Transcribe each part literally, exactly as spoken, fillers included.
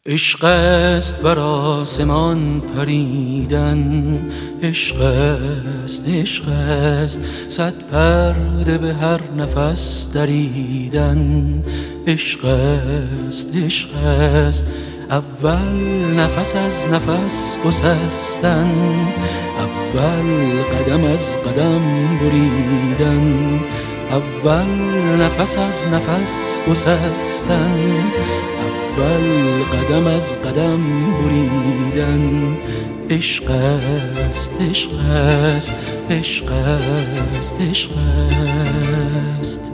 عشق است بر آسمان پریدن، عشق است عشق است صد پرده به هر نفس دریدن. عشق است عشق است اول نفس از نفس گسستن، اول قدم از قدم بریدن، اول نفس از نفس گسستن، اول قدم از قدم بریدن. عشق است عشق است عشق است عشق است.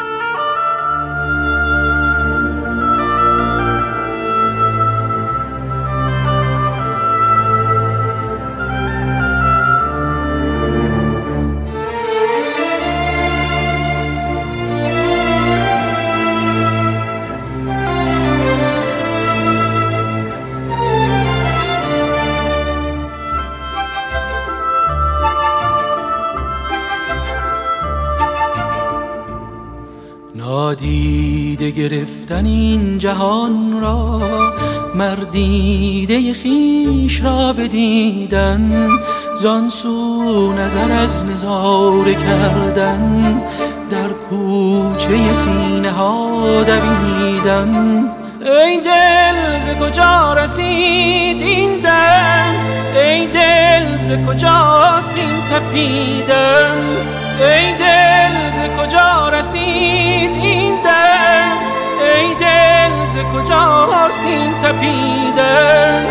نادیده گرفتن این جهان را، مردیده خویش را بدیدن، زان سو نظر از نظاره کردن، در کوچه سینه ها دویدن. ای دل ز کجا رسید این دم، ای دل ز کجاست این تپیدن، ای دل ز کجا رسید این دم، ای دل ز کجاست این تپیدن.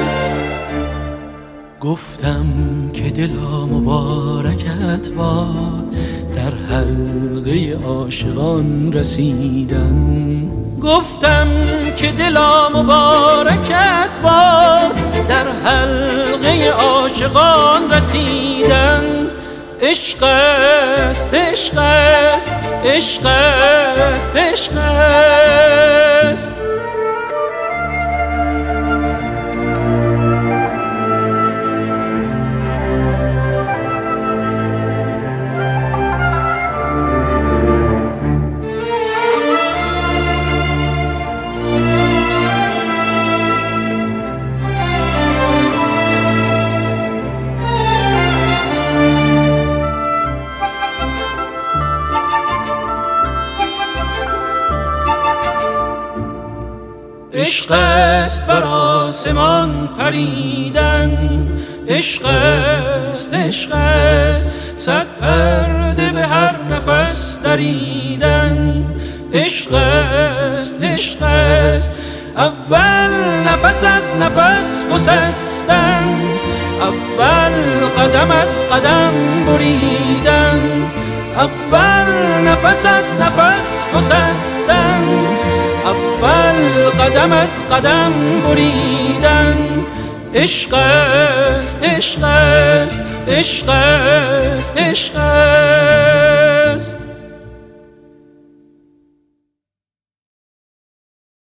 گفتم که دلا مبارکت باد، در حلقه عاشقان رسیدن. گفتم که دلا مبارکت باد، در حلقه عاشقان رسیدن. عشق است عشق است عشق است عشق است. عشق است بر آسمان پریدن، عشق است عشق است صد پرده به هر نفس دریدن. عشق است عشق است اول نفس از نفس گسستن، اول قدم از قدم بریدن، اول نفس از نفس گسستن، اول قدم از قدم بریدن. عشق است عشق است عشق است عشق است.